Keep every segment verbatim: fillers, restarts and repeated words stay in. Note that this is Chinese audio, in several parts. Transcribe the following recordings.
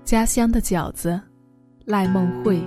家乡的饺子，赖梦慧。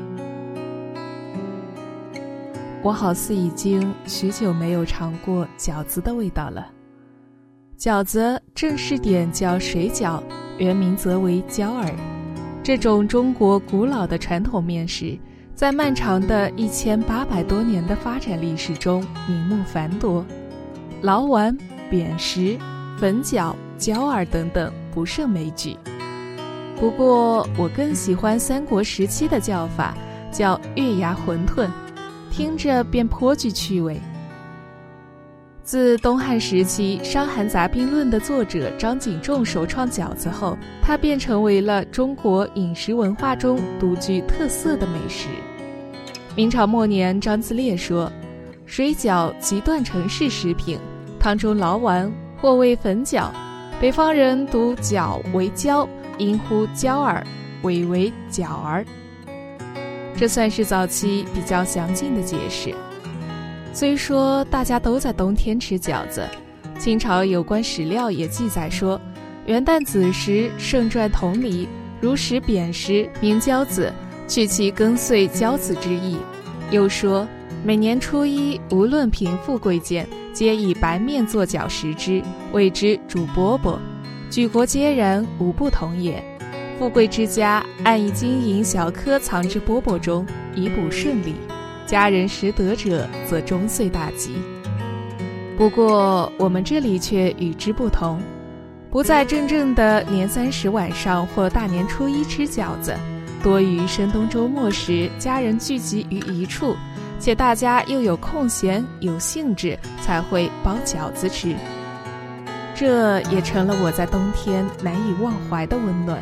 我好似已经许久没有尝过饺子的味道了。饺子正式点叫水饺，原名则为饺儿。这种中国古老的传统面食，在漫长的一千八百多年的发展历史中名目繁多，捞丸、扁食、粉饺、饺儿等等不胜枚举。不过我更喜欢三国时期的叫法，叫月牙馄饨，听着便颇具趣味。自东汉时期《伤寒杂病论》的作者张景仲首创饺子后，它便成为了中国饮食文化中独具特色的美食。明朝末年，张自烈说，水饺即断成式食品，汤中捞丸或谓粉饺，北方人读饺为饺，因呼饺儿，谓为饺儿。这算是早期比较详尽的解释。虽说大家都在冬天吃饺子，清朝有关史料也记载说，元旦子时盛传同里，如食扁食，名饺子，取其根穗饺子之意。又说每年初一，无论贫富贵贱，皆以白面做饺食之，谓之煮饽饽，举国皆然，无不同也。富贵之家按以金银小颗藏至饽饽中，以补顺利，家人食得者则终岁大吉。不过我们这里却与之不同，不在真正的年三十晚上或大年初一吃饺子，多于深冬周末时家人聚集于一处，且大家又有空闲有兴致，才会包饺子吃。这也成了我在冬天难以忘怀的温暖。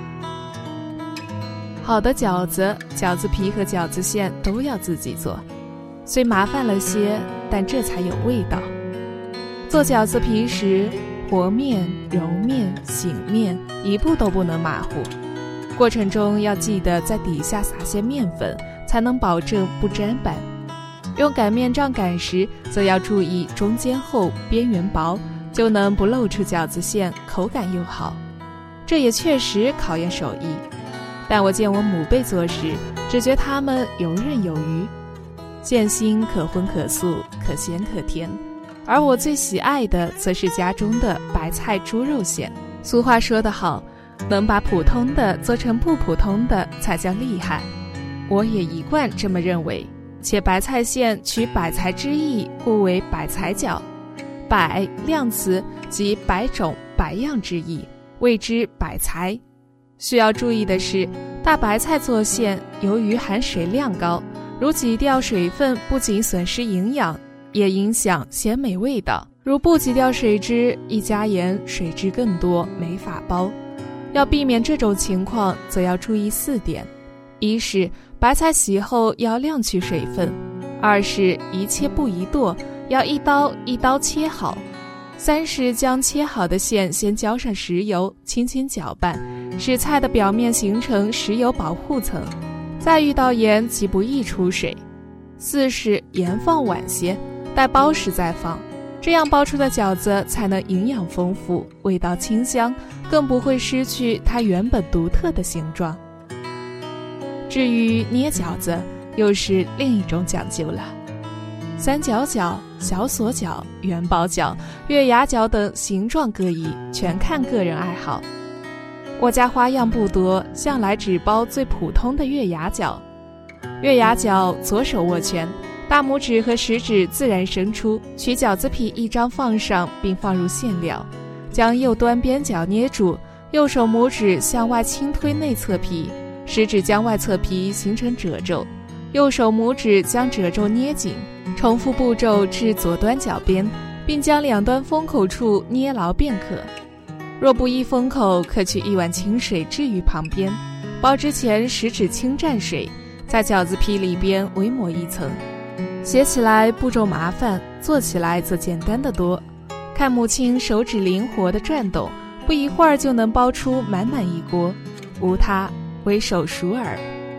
好的饺子，饺子皮和饺子馅都要自己做，虽麻烦了些，但这才有味道。做饺子皮时，和面、揉面、醒面一步都不能马虎，过程中要记得在底下撒些面粉，才能保证不粘板。用擀面杖擀时，则要注意中间厚，边缘薄，就能不露出饺子馅，口感又好。这也确实考验手艺。但我见我母辈做时，只觉他们游刃有余，馅心可荤可素，可咸可甜。而我最喜爱的则是家中的白菜猪肉馅。俗话说得好，能把普通的做成不普通的才叫厉害。我也一贯这么认为。且白菜馅取百财之意，故为百财饺。百量词即百种百样之意，谓之百财。需要注意的是，大白菜做馅由于含水量高，如挤掉水分，不仅损失营养，也影响鲜美味道。如不挤掉水汁，一加盐，水汁更多，没法包。要避免这种情况，则要注意四点：一是白菜洗后要晾去水分；二是一切不宜剁，要一刀一刀切好；三是将切好的馅先浇上食油，轻轻搅拌，使菜的表面形成食油保护层，再遇到盐即不易出水；四是盐放晚些，待包时再放，这样包出的饺子才能营养丰富，味道清香，更不会失去它原本独特的形状。至于捏饺子，又是另一种讲究了。三角饺、小锁饺、元宝饺、月牙饺等形状各异，全看个人爱好。我家花样不多，向来只包最普通的月牙饺。月牙饺左手握拳，大拇指和食指自然伸出，取饺子皮一张放上，并放入馅料，将右端边角捏住，右手拇指向外轻推内侧皮，食指将外侧皮形成褶皱，右手拇指将褶皱捏紧，重复步骤至左端角边，并将两端封口处捏牢便可。若不易封口，可取一碗清水置于旁边，包之前食指轻蘸水，在饺子皮里边围抹一层。写起来步骤麻烦，做起来则简单得多。看母亲手指灵活地转动，不一会儿就能包出满满一锅，无它为手熟耳。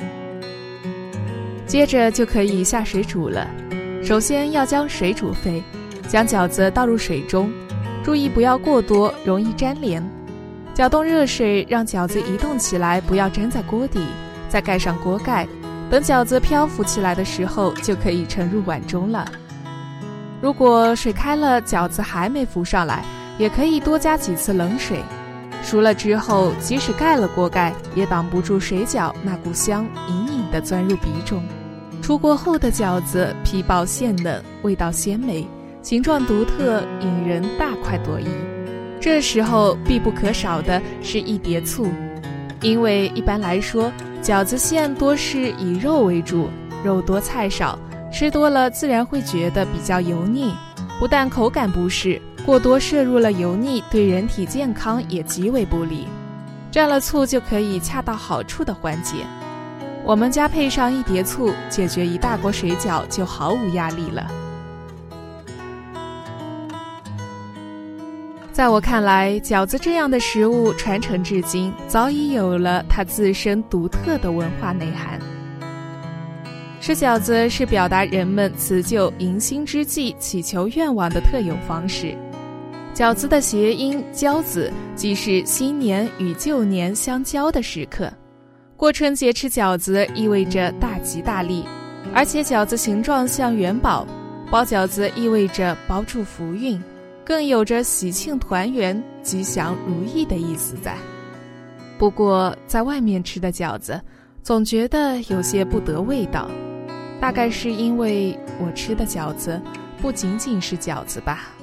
接着就可以下水煮了。首先要将水煮沸，将饺子倒入水中，注意不要过多，容易粘连。 搅动热水，让饺子移动起来，不要粘在锅底，再盖上锅盖，等饺子漂浮起来的时候，就可以盛入碗中了。如果水开了，饺子还没浮上来，也可以多加几次冷水。熟了之后，即使盖了锅盖，也挡不住水饺那股香隐隐地钻入鼻中。出锅后的饺子皮薄馅嫩，味道鲜美，形状独特，引人大快朵颐。这时候必不可少的是一碟醋，因为一般来说，饺子馅多是以肉为主，肉多菜少，吃多了自然会觉得比较油腻，不但口感不适，过多摄入了油腻，对人体健康也极为不利。蘸了醋就可以恰到好处的缓解。我们家配上一碟醋，解决一大锅水饺就毫无压力了。在我看来，饺子这样的食物传承至今，早已有了它自身独特的文化内涵。吃饺子是表达人们辞旧迎新之际祈求愿望的特有方式。饺子的谐音交子，即是新年与旧年相交的时刻。过春节吃饺子意味着大吉大利，而且饺子形状像元宝，包饺子意味着包住福运，更有着喜庆团圆、吉祥如意的意思在。不过在外面吃的饺子，总觉得有些不得味道，大概是因为我吃的饺子不仅仅是饺子吧。